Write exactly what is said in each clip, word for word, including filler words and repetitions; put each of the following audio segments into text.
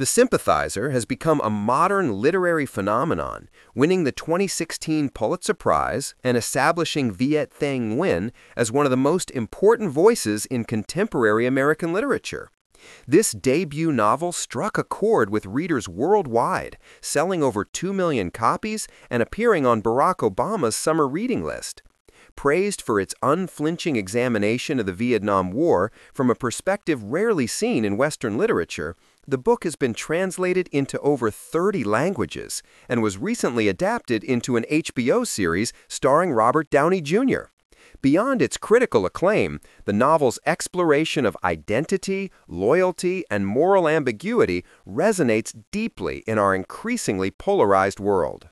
The Sympathizer has become a modern literary phenomenon, winning the twenty sixteen Pulitzer Prize and establishing Viet Thanh Nguyen as one of the most important voices in contemporary American literature. This debut novel struck a chord with readers worldwide, selling over two million copies and appearing on Barack Obama's summer reading list. Praised for its unflinching examination of the Vietnam War from a perspective rarely seen in Western literature, the book has been translated into over thirty languages and was recently adapted into an H B O series starring Robert Downey Junior Beyond its critical acclaim, the novel's exploration of identity, loyalty, and moral ambiguity resonates deeply in our increasingly polarized world.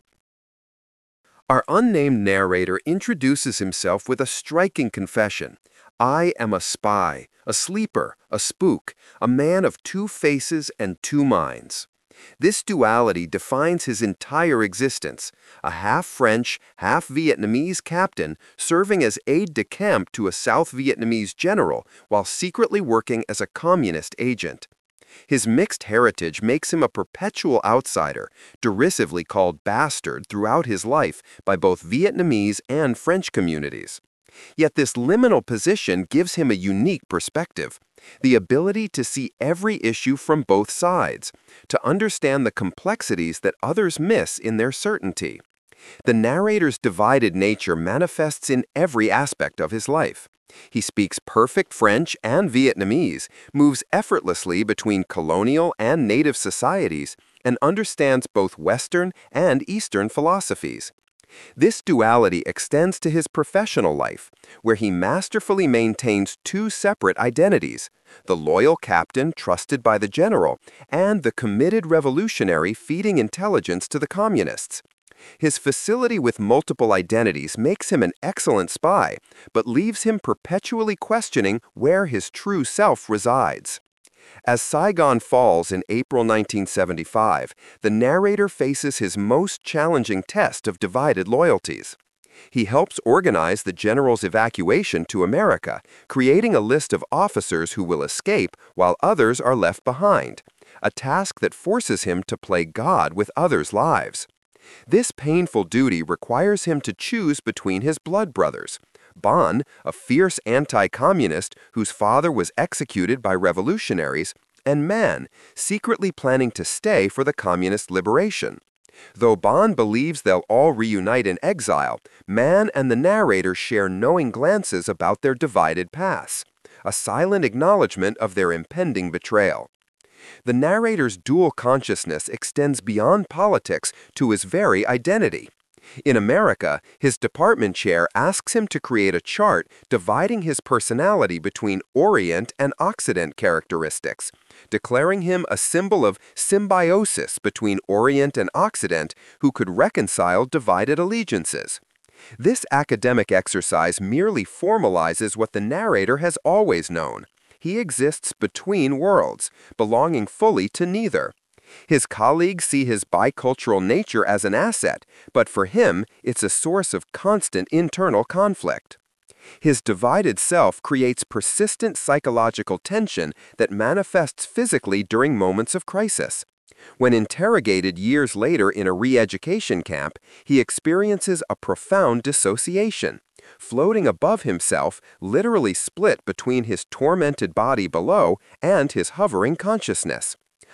Our unnamed narrator introduces himself with a striking confession. I am a spy, a sleeper, a spook, a man of two faces and two minds. This duality defines his entire existence, a half-French, half-Vietnamese captain serving as aide-de-camp to a South Vietnamese general while secretly working as a communist agent. His mixed heritage makes him a perpetual outsider, derisively called bastard throughout his life by both Vietnamese and French communities. Yet this liminal position gives him a unique perspective, the ability to see every issue from both sides, to understand the complexities that others miss in their certainty. The narrator's divided nature manifests in every aspect of his life. He speaks perfect French and Vietnamese, moves effortlessly between colonial and native societies, and understands both Western and Eastern philosophies. This duality extends to his professional life, where he masterfully maintains two separate identities, the loyal captain trusted by the general and the committed revolutionary feeding intelligence to the communists. His facility with multiple identities makes him an excellent spy, but leaves him perpetually questioning where his true self resides. As Saigon falls in April nineteen seventy-five, the narrator faces his most challenging test of divided loyalties. He helps organize the general's evacuation to America, creating a list of officers who will escape while others are left behind, a task that forces him to play God with others' lives. This painful duty requires him to choose between his blood brothers, Bon, a fierce anti-communist whose father was executed by revolutionaries, and Man, secretly planning to stay for the communist liberation. Though Bon believes they'll all reunite in exile, Man and the narrator share knowing glances about their divided paths, a silent acknowledgement of their impending betrayal. The narrator's dual consciousness extends beyond politics to his very identity. In America, his department chair asks him to create a chart dividing his personality between Orient and Occident characteristics, declaring him a symbol of symbiosis between Orient and Occident who could reconcile divided allegiances. This academic exercise merely formalizes what the narrator has always known. He exists between worlds, belonging fully to neither. His colleagues see his bicultural nature as an asset, but for him, it's a source of constant internal conflict. His divided self creates persistent psychological tension that manifests physically during moments of crisis. When interrogated years later in a re-education camp, he experiences a profound dissociation. Floating above himself, literally split between his tormented body below and his hovering consciousness.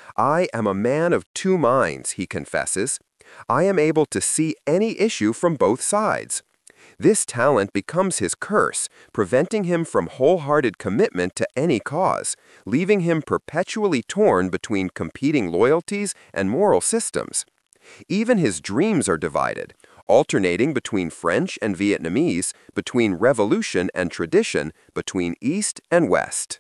I am a man of two minds, he confesses. I am able to see any issue from both sides. This talent becomes his curse, preventing him from wholehearted commitment to any cause, leaving him perpetually torn between competing loyalties and moral systems. Even his dreams are divided, alternating between French and Vietnamese, between revolution and tradition, between East and West.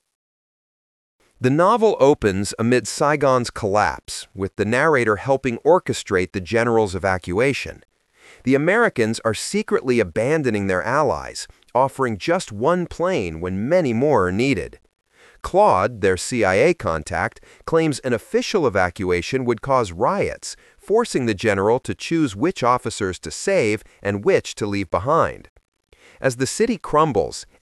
The novel opens amid Saigon's collapse, with the narrator helping orchestrate the general's evacuation. The Americans are secretly abandoning their allies, offering just one plane when many more are needed. Claude, their C I A contact, claims an official evacuation would cause riots, forcing the general to choose which officers to save and which to leave behind. As the city crumbles,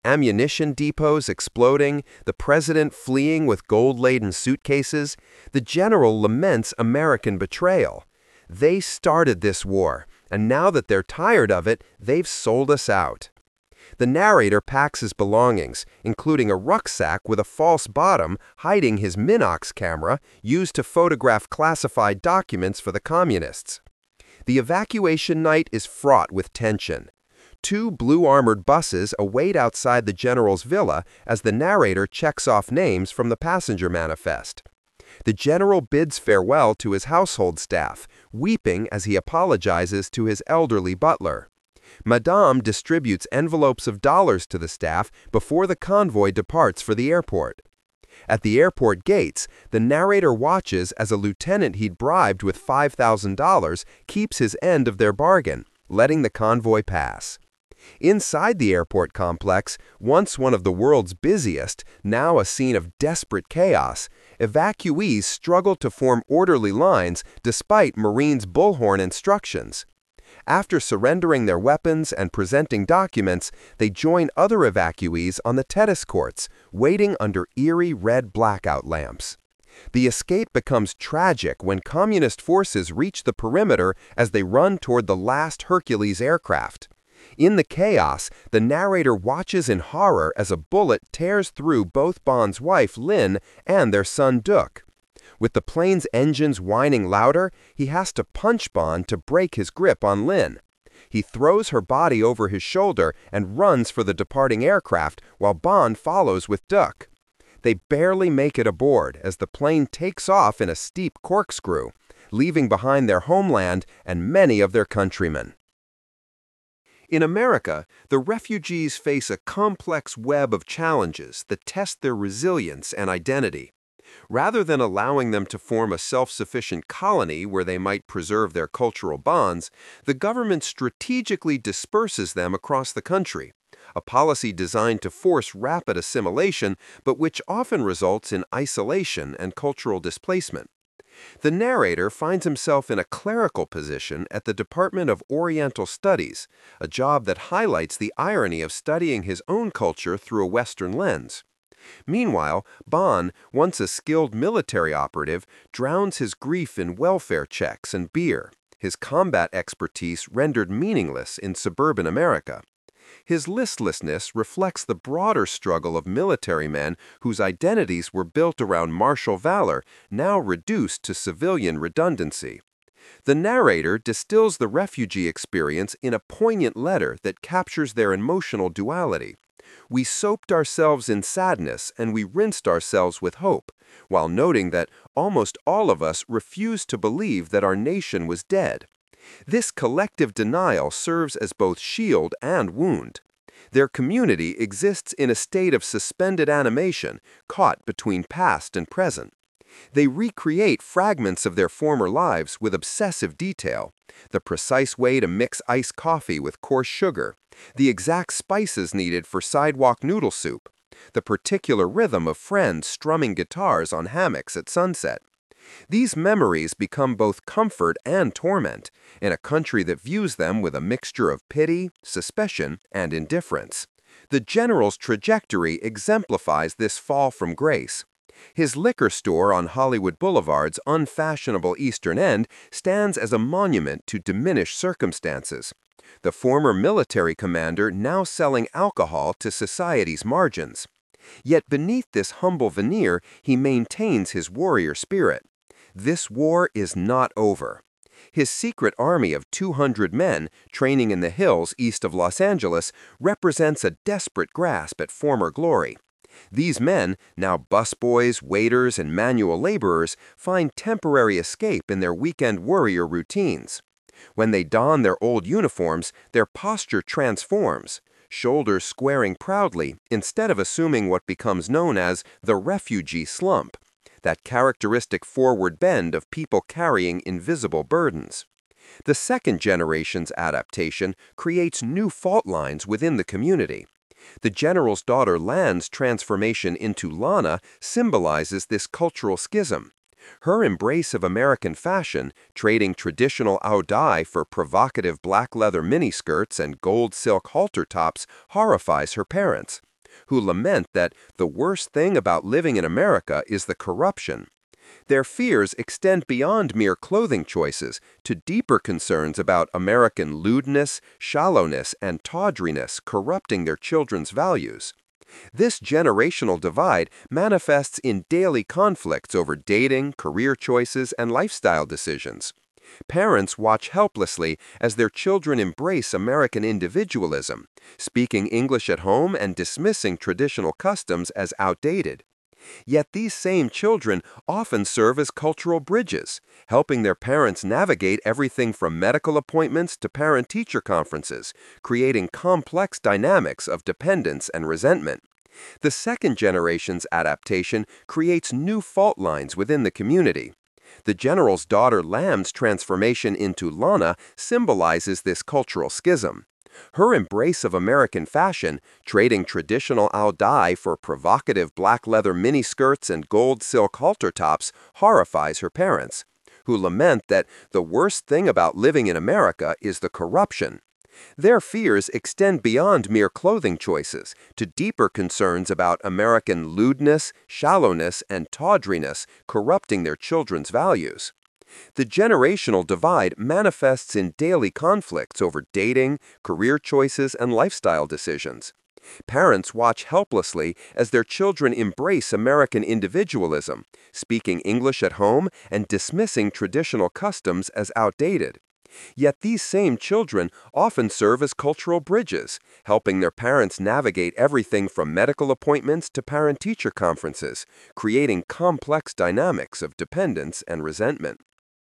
Ammunition depots exploding, the president fleeing with gold-laden suitcases, the general laments American betrayal. They started this war, and now that they're tired of it, they've sold us out. The narrator packs his belongings, including a rucksack with a false bottom hiding his Minox camera used to photograph classified documents for the communists. The evacuation night is fraught with tension. Two blue-armored buses await outside the general's villa as the narrator checks off names from the passenger manifest. The general bids farewell to his household staff, weeping as he apologizes to his elderly butler. Madame distributes envelopes of dollars to the staff before the convoy departs for the airport. At the airport gates, the narrator watches as a lieutenant he'd bribed with five thousand dollars keeps his end of their bargain, letting the convoy pass. Inside the airport complex, once one of the world's busiest, now a scene of desperate chaos, evacuees struggle to form orderly lines despite Marines' bullhorn instructions. After surrendering their weapons and presenting documents, they join other evacuees on the tennis courts, waiting under eerie red blackout lamps. The escape becomes tragic when communist forces reach the perimeter as they run toward the last Hercules aircraft. In the chaos, the narrator watches in horror as a bullet tears through both Bond's wife, Lynn, and their son, Duke. With the plane's engines whining louder, he has to punch Bond to break his grip on Lynn. He throws her body over his shoulder and runs for the departing aircraft while Bond follows with Duke. They barely make it aboard as the plane takes off in a steep corkscrew, leaving behind their homeland and many of their countrymen. In America, the refugees face a complex web of challenges that test their resilience and identity. Rather than allowing them to form a self-sufficient colony where they might preserve their cultural bonds, the government strategically disperses them across the country, a policy designed to force rapid assimilation, but which often results in isolation and cultural displacement. The narrator finds himself in a clerical position at the Department of Oriental Studies, a job that highlights the irony of studying his own culture through a Western lens. Meanwhile, Bond, once a skilled military operative, drowns his grief in welfare checks and beer, his combat expertise rendered meaningless in suburban America. His listlessness reflects the broader struggle of military men whose identities were built around martial valor, now reduced to civilian redundancy. The narrator distills the refugee experience in a poignant letter that captures their emotional duality. We soaped ourselves in sadness and we rinsed ourselves with hope, while noting that almost all of us refused to believe that our nation was dead. This collective denial serves as both shield and wound. Their community exists in a state of suspended animation, caught between past and present. They recreate fragments of their former lives with obsessive detail, the precise way to mix iced coffee with coarse sugar, the exact spices needed for sidewalk noodle soup, the particular rhythm of friends strumming guitars on hammocks at sunset. These memories become both comfort and torment in a country that views them with a mixture of pity, suspicion, and indifference. The general's trajectory exemplifies this fall from grace. His liquor store on Hollywood Boulevard's unfashionable eastern end stands as a monument to diminished circumstances. The former military commander now selling alcohol to society's margins. Yet beneath this humble veneer, he maintains his warrior spirit. This war is not over. His secret army of two hundred men, training in the hills east of Los Angeles, represents a desperate grasp at former glory. These men, now busboys, waiters, and manual laborers, find temporary escape in their weekend warrior routines. When they don their old uniforms, their posture transforms, shoulders squaring proudly instead of assuming what becomes known as the refugee slump, that characteristic forward bend of people carrying invisible burdens. The second generation's adaptation creates new fault lines within the community. The general's daughter Lan's transformation into Lana symbolizes this cultural schism. Her embrace of American fashion, trading traditional Aodai for provocative black leather miniskirts and gold silk halter tops, horrifies her parents. who lament that the worst thing about living in America is the corruption. Their fears extend beyond mere clothing choices to deeper concerns about American lewdness, shallowness, and tawdriness corrupting their children's values. This generational divide manifests in daily conflicts over dating, career choices, and lifestyle decisions. Parents watch helplessly as their children embrace American individualism, speaking English at home and dismissing traditional customs as outdated. Yet these same children often serve as cultural bridges, helping their parents navigate everything from medical appointments to parent-teacher conferences, creating complex dynamics of dependence and resentment. The second generation's adaptation creates new fault lines within the community. The general's daughter Lamb's transformation into Lana symbolizes this cultural schism. Her embrace of American fashion, trading traditional al-dye for provocative black leather miniskirts and gold silk halter tops, horrifies her parents, who lament that the worst thing about living in America is the corruption. Their fears extend beyond mere clothing choices to deeper concerns about American lewdness, shallowness, and tawdriness corrupting their children's values. The generational divide manifests in daily conflicts over dating, career choices, and lifestyle decisions. Parents watch helplessly as their children embrace American individualism, speaking English at home and dismissing traditional customs as outdated. Yet these same children often serve as cultural bridges, helping their parents navigate everything from medical appointments to parent-teacher conferences, creating complex dynamics of dependence and resentment.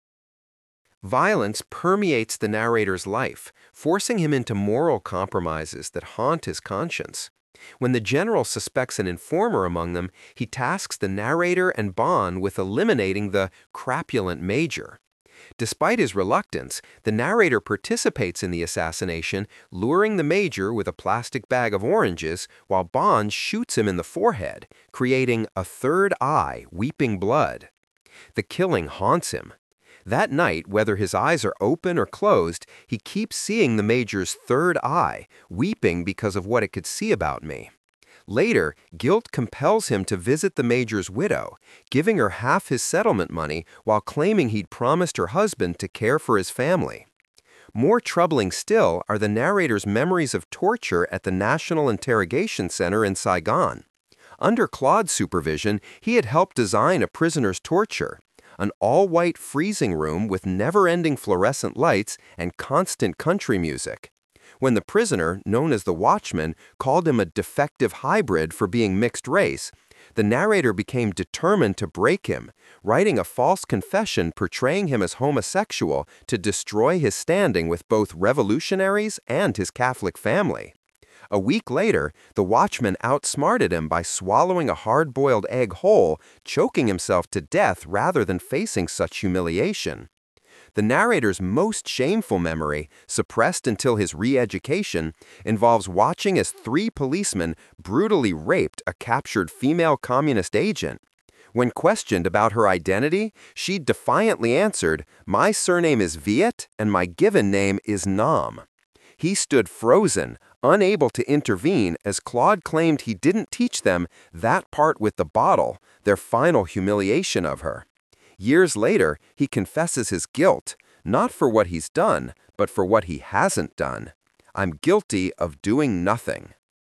Violence permeates the narrator's life, forcing him into moral compromises that haunt his conscience. When the general suspects an informer among them, he tasks the narrator and Bond with eliminating the crapulent major. Despite his reluctance, the narrator participates in the assassination, luring the major with a plastic bag of oranges while Bond shoots him in the forehead, creating a third eye weeping blood. The killing haunts him. That night, whether his eyes are open or closed, he keeps seeing the major's third eye, weeping because of what it could see about me. Later, guilt compels him to visit the major's widow, giving her half his settlement money while claiming he'd promised her husband to care for his family. More troubling still are the narrator's memories of torture at the National Interrogation Center in Saigon. Under Claude's supervision, he had helped design a prisoner's torture, an all-white freezing room with never-ending fluorescent lights and constant country music. When the prisoner, known as the Watchman, called him a defective hybrid for being mixed race, the narrator became determined to break him, writing a false confession portraying him as homosexual to destroy his standing with both revolutionaries and his Catholic family. A week later, the Watchman outsmarted him by swallowing a hard-boiled egg whole, choking himself to death rather than facing such humiliation. The narrator's most shameful memory, suppressed until his re-education, involves watching as three policemen brutally raped a captured female communist agent. When questioned about her identity, she defiantly answered, "My surname is Viet and my given name is Nam." He stood frozen, unable to intervene as Claude claimed he didn't teach them that part with the bottle, their final humiliation of her. Years later, he confesses his guilt, not for what he's done, but for what he hasn't done. "I'm guilty of doing nothing."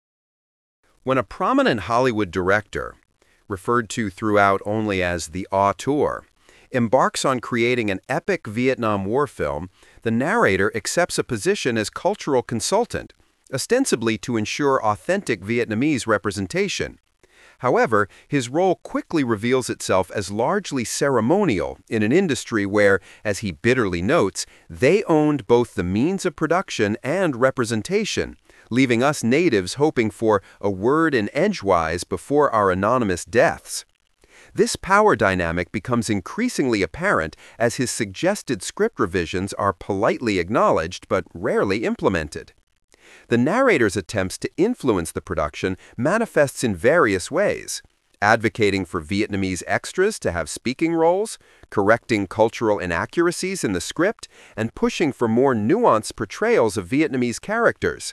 When a prominent Hollywood director, referred to throughout only as the auteur, embarks on creating an epic Vietnam War film, the narrator accepts a position as cultural consultant, ostensibly to ensure authentic Vietnamese representation. However, his role quickly reveals itself as largely ceremonial in an industry where, as he bitterly notes, they owned both the means of production and representation, leaving us natives hoping for a word in edgewise before our anonymous deaths. This power dynamic becomes increasingly apparent as his suggested script revisions are politely acknowledged but rarely implemented. The narrator's attempts to influence the production manifests in various ways, advocating for Vietnamese extras to have speaking roles, correcting cultural inaccuracies in the script, and pushing for more nuanced portrayals of Vietnamese characters.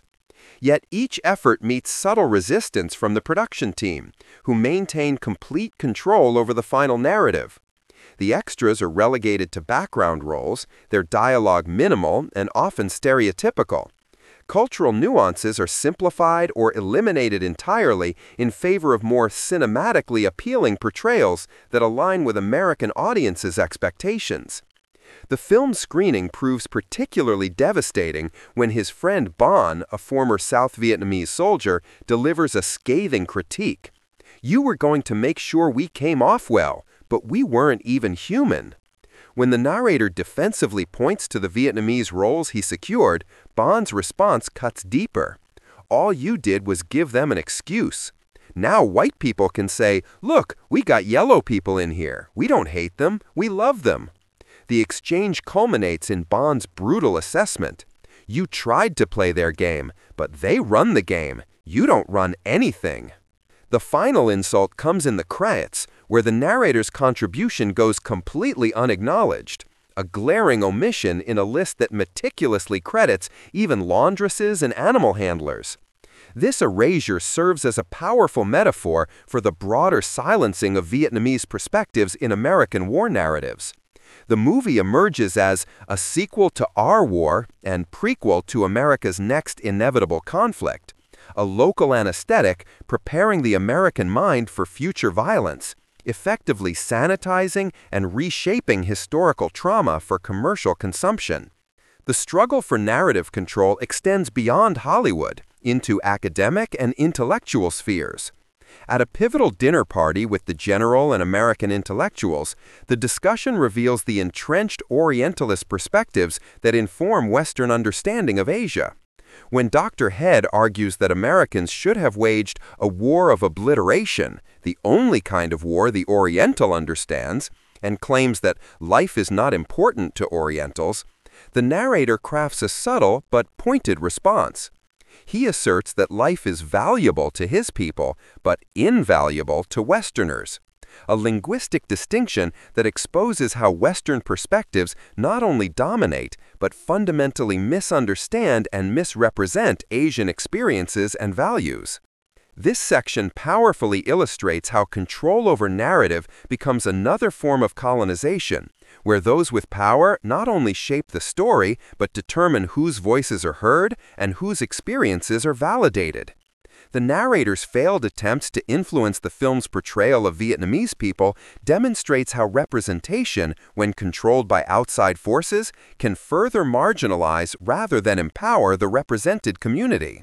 Yet each effort meets subtle resistance from the production team, who maintain complete control over the final narrative. The extras are relegated to background roles, their dialogue minimal and often stereotypical. Cultural nuances are simplified or eliminated entirely in favor of more cinematically appealing portrayals that align with American audiences' expectations. The film screening proves particularly devastating when his friend Bon, a former South Vietnamese soldier, delivers a scathing critique. "You were going to make sure we came off well, but we weren't even human." When the narrator defensively points to the Vietnamese roles he secured, Bon's response cuts deeper. "All you did was give them an excuse. Now white people can say, 'Look, we got yellow people in here. We don't hate them. We love them.'" The exchange culminates in Bon's brutal assessment. "You tried to play their game, but they run the game. You don't run anything." The final insult comes in the credits, where the narrator's contribution goes completely unacknowledged, a glaring omission in a list that meticulously credits even laundresses and animal handlers. This erasure serves as a powerful metaphor for the broader silencing of Vietnamese perspectives in American war narratives. The movie emerges as a sequel to Our War and prequel to America's next inevitable conflict, a local anesthetic preparing the American mind for future violence, effectively sanitizing and reshaping historical trauma for commercial consumption. The struggle for narrative control extends beyond Hollywood into academic and intellectual spheres. At a pivotal dinner party with the general and American intellectuals, the discussion reveals the entrenched Orientalist perspectives that inform Western understanding of Asia. When Doctor Head argues that Americans should have waged a war of obliteration, the only kind of war the Oriental understands, and claims that life is not important to Orientals, the narrator crafts a subtle but pointed response. He asserts that life is valuable to his people, but invaluable to Westerners, a linguistic distinction that exposes how Western perspectives not only dominate, but fundamentally misunderstand and misrepresent Asian experiences and values. This section powerfully illustrates how control over narrative becomes another form of colonization, where those with power not only shape the story, but determine whose voices are heard and whose experiences are validated. The narrator's failed attempts to influence the film's portrayal of Vietnamese people demonstrates how representation, when controlled by outside forces, can further marginalize rather than empower the represented community.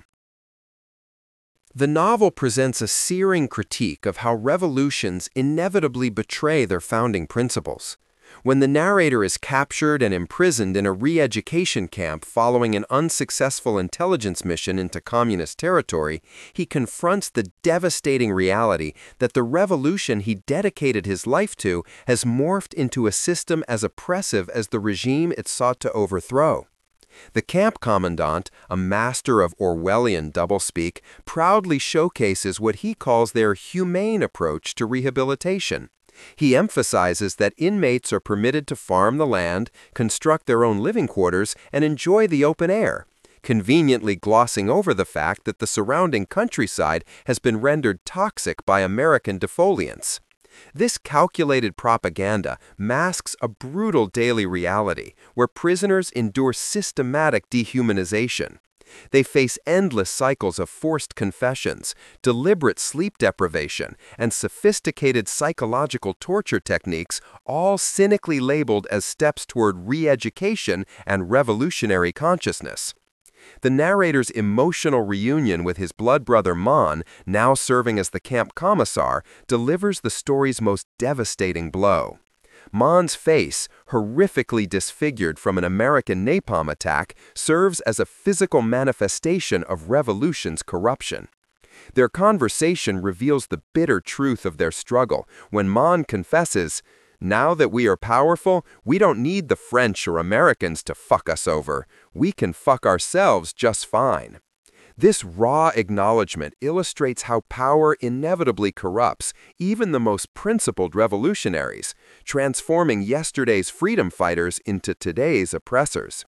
The novel presents a searing critique of how revolutions inevitably betray their founding principles. When the narrator is captured and imprisoned in a re-education camp following an unsuccessful intelligence mission into communist territory, he confronts the devastating reality that the revolution he dedicated his life to has morphed into a system as oppressive as the regime it sought to overthrow. The camp commandant, a master of Orwellian doublespeak, proudly showcases what he calls their humane approach to rehabilitation. He emphasizes that inmates are permitted to farm the land, construct their own living quarters, and enjoy the open air, conveniently glossing over the fact that the surrounding countryside has been rendered toxic by American defoliants. This calculated propaganda masks a brutal daily reality where prisoners endure systematic dehumanization. They face endless cycles of forced confessions, deliberate sleep deprivation, and sophisticated psychological torture techniques, all cynically labeled as steps toward re-education and revolutionary consciousness. The narrator's emotional reunion with his blood brother Mon, now serving as the camp commissar, delivers the story's most devastating blow. Mon's face, horrifically disfigured from an American napalm attack, serves as a physical manifestation of revolution's corruption. Their conversation reveals the bitter truth of their struggle when Mon confesses, "Now that we are powerful, we don't need the French or Americans to fuck us over. We can fuck ourselves just fine." This raw acknowledgement illustrates how power inevitably corrupts even the most principled revolutionaries, transforming yesterday's freedom fighters into today's oppressors.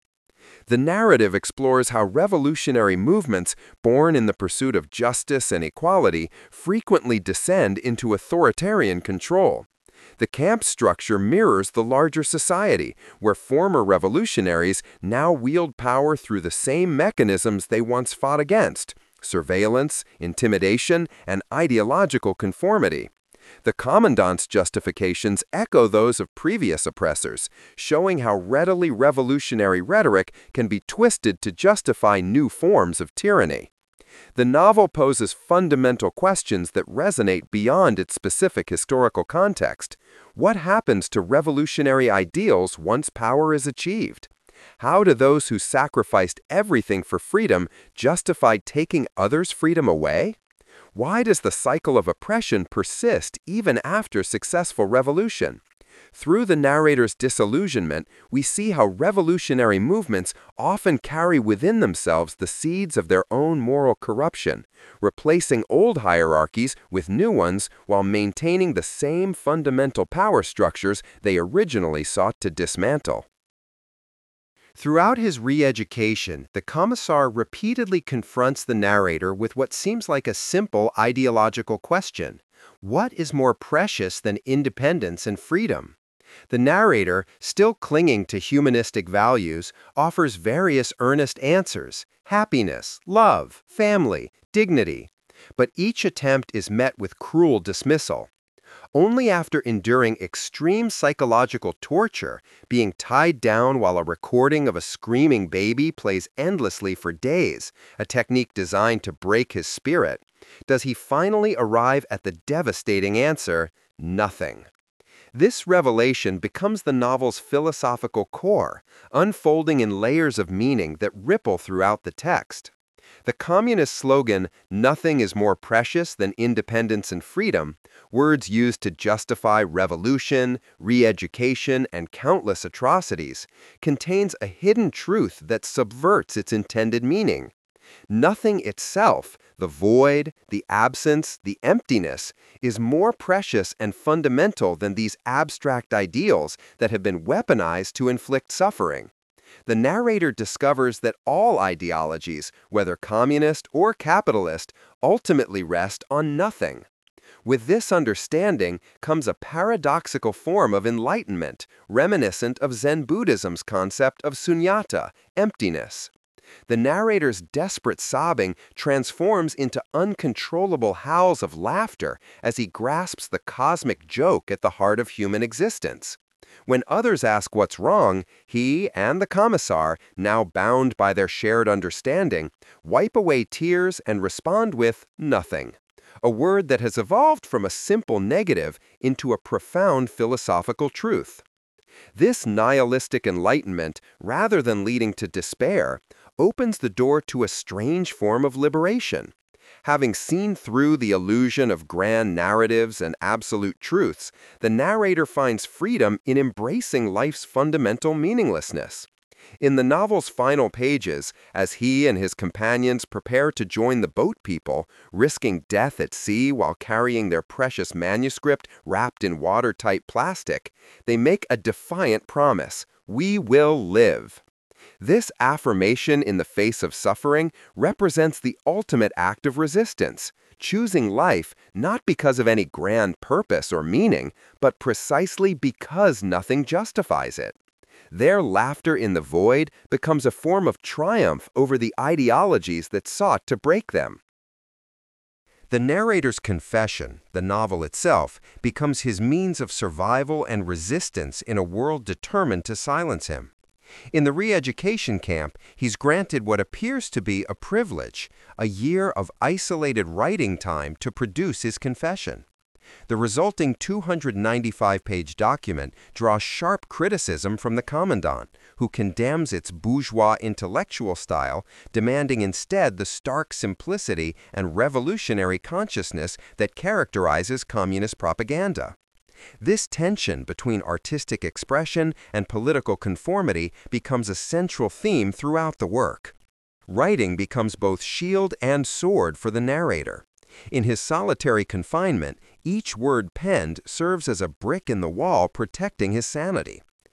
The narrative explores how revolutionary movements, born in the pursuit of justice and equality, frequently descend into authoritarian control. The camp structure mirrors the larger society, where former revolutionaries now wield power through the same mechanisms they once fought against: surveillance, intimidation, and ideological conformity. The commandant's justifications echo those of previous oppressors, showing how readily revolutionary rhetoric can be twisted to justify new forms of tyranny. The novel poses fundamental questions that resonate beyond its specific historical context. What happens to revolutionary ideals once power is achieved? How do those who sacrificed everything for freedom justify taking others' freedom away? Why does the cycle of oppression persist even after successful revolution? Through the narrator's disillusionment, we see how revolutionary movements often carry within themselves the seeds of their own moral corruption, replacing old hierarchies with new ones while maintaining the same fundamental power structures they originally sought to dismantle. Throughout his re-education, the Commissar repeatedly confronts the narrator with what seems like a simple ideological question: what is more precious than independence and freedom? The narrator, still clinging to humanistic values, offers various earnest answers: happiness, love, family, dignity. But each attempt is met with cruel dismissal. Only after enduring extreme psychological torture, being tied down while a recording of a screaming baby plays endlessly for days, a technique designed to break his spirit, does he finally arrive at the devastating answer: nothing. This revelation becomes the novel's philosophical core, unfolding in layers of meaning that ripple throughout the text. The communist slogan, "Nothing is more precious than independence and freedom," words used to justify revolution, re-education, and countless atrocities, contains a hidden truth that subverts its intended meaning. Nothing itself, the void, the absence, the emptiness, is more precious and fundamental than these abstract ideals that have been weaponized to inflict suffering. The narrator discovers that all ideologies, whether communist or capitalist, ultimately rest on nothing. With this understanding comes a paradoxical form of enlightenment, reminiscent of Zen Buddhism's concept of sunyata, emptiness. The narrator's desperate sobbing transforms into uncontrollable howls of laughter as he grasps the cosmic joke at the heart of human existence. When others ask what's wrong, he and the Commissar, now bound by their shared understanding, wipe away tears and respond with nothing, a word that has evolved from a simple negative into a profound philosophical truth. This nihilistic enlightenment, rather than leading to despair, opens the door to a strange form of liberation. Having seen through the illusion of grand narratives and absolute truths, the narrator finds freedom in embracing life's fundamental meaninglessness. In the novel's final pages, as he and his companions prepare to join the boat people, risking death at sea while carrying their precious manuscript wrapped in watertight plastic, they make a defiant promise: we will live. This affirmation in the face of suffering represents the ultimate act of resistance, choosing life not because of any grand purpose or meaning, but precisely because nothing justifies it. Their laughter in the void becomes a form of triumph over the ideologies that sought to break them. The narrator's confession, the novel itself, becomes his means of survival and resistance in a world determined to silence him. In the re-education camp, he's granted what appears to be a privilege, a year of isolated writing time to produce his confession. The resulting two hundred ninety-five page document draws sharp criticism from the Commandant, who condemns its bourgeois intellectual style, demanding instead the stark simplicity and revolutionary consciousness that characterizes communist propaganda. This tension between artistic expression and political conformity becomes a central theme throughout the work. Writing becomes both shield and sword for the narrator. In his solitary confinement, each word penned serves as a brick in the wall protecting his sanity.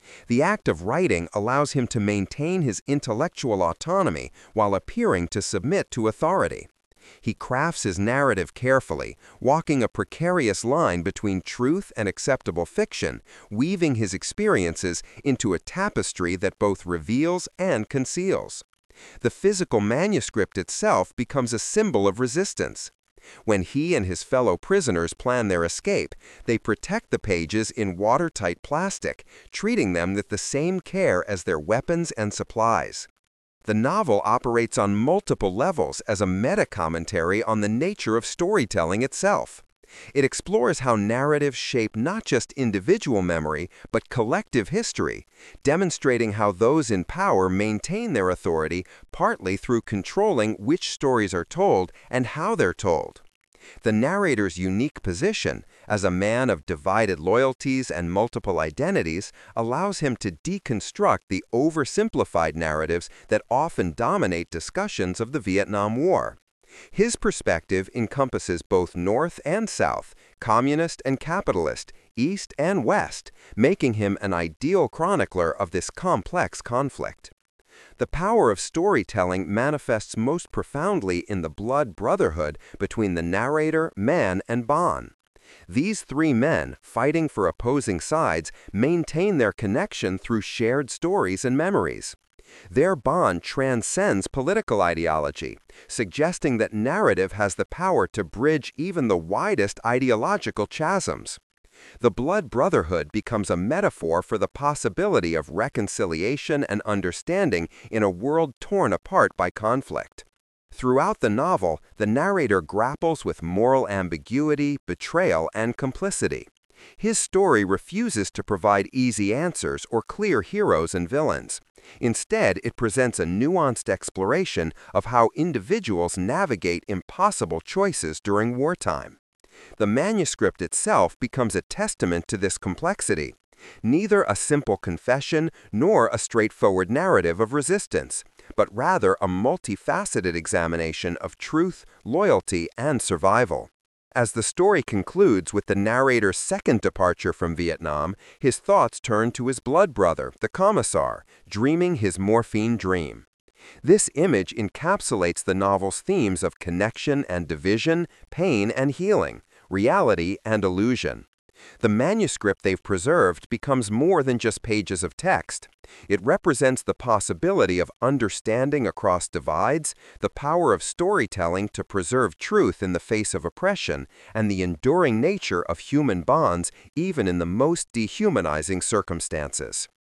The act of writing allows him to maintain his intellectual autonomy while appearing to submit to authority. He crafts his narrative carefully, walking a precarious line between truth and acceptable fiction, weaving his experiences into a tapestry that both reveals and conceals. The physical manuscript itself becomes a symbol of resistance. When he and his fellow prisoners plan their escape, they protect the pages in watertight plastic, treating them with the same care as their weapons and supplies. The novel operates on multiple levels as a meta-commentary on the nature of storytelling itself. It explores how narratives shape not just individual memory, but collective history, demonstrating how those in power maintain their authority partly through controlling which stories are told and how they're told. The narrator's unique position, as a man of divided loyalties and multiple identities, allows him to deconstruct the oversimplified narratives that often dominate discussions of the Vietnam War. His perspective encompasses both North and South, communist and capitalist, East and West, making him an ideal chronicler of this complex conflict. The power of storytelling manifests most profoundly in the blood brotherhood between the narrator, Man, and Bon. These three men, fighting for opposing sides, maintain their connection through shared stories and memories. Their bond transcends political ideology, suggesting that narrative has the power to bridge even the widest ideological chasms. The blood brotherhood becomes a metaphor for the possibility of reconciliation and understanding in a world torn apart by conflict. Throughout the novel, the narrator grapples with moral ambiguity, betrayal, and complicity. His story refuses to provide easy answers or clear heroes and villains. Instead, it presents a nuanced exploration of how individuals navigate impossible choices during wartime. The manuscript itself becomes a testament to this complexity. Neither a simple confession nor a straightforward narrative of resistance, but rather a multifaceted examination of truth, loyalty, and survival. As the story concludes with the narrator's second departure from Vietnam, his thoughts turn to his blood brother, the commissar, dreaming his morphine dream. This image encapsulates the novel's themes of connection and division, pain and healing, reality and illusion. The manuscript they've preserved becomes more than just pages of text. It represents the possibility of understanding across divides, the power of storytelling to preserve truth in the face of oppression, and the enduring nature of human bonds even in the most dehumanizing circumstances.